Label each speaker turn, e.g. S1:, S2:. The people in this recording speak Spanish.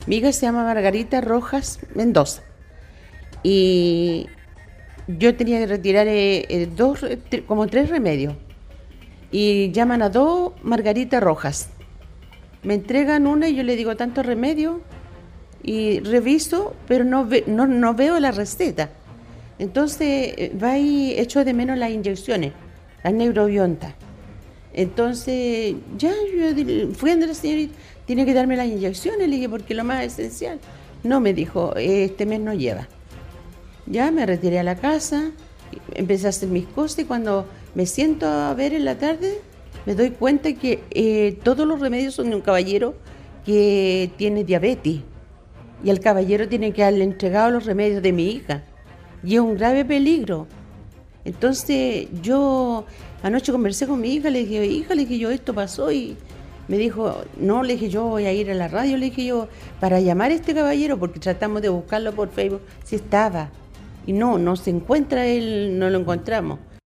S1: Mi hija se llama Margarita Rojas Mendoza. Y yo tenía que retirar como tres remedios. Y llaman a dos Margarita Rojas. Me entregan una y yo le digo tanto remedio y reviso, pero no veo la receta. Entonces va y echo de menos las inyecciones, las neurobiontas. Entonces ya fui a la señorita, tiene que darme las inyecciones, le dije, porque lo más esencial. No, me dijo, este mes no lleva. Ya me retiré a la casa, empecé a hacer mis cosas y cuando me siento a ver en la tarde, me doy cuenta que todos los remedios son de un caballero que tiene diabetes y el caballero tiene que haberle entregado los remedios de mi hija y es un grave peligro. Entonces yo anoche conversé con mi hija, le dije, hija, le dije yo, esto pasó y me dijo, no, le dije yo voy a ir a la radio, le dije yo, para llamar a este caballero porque tratamos de buscarlo por Facebook, si estaba. Y no se encuentra él, no lo encontramos.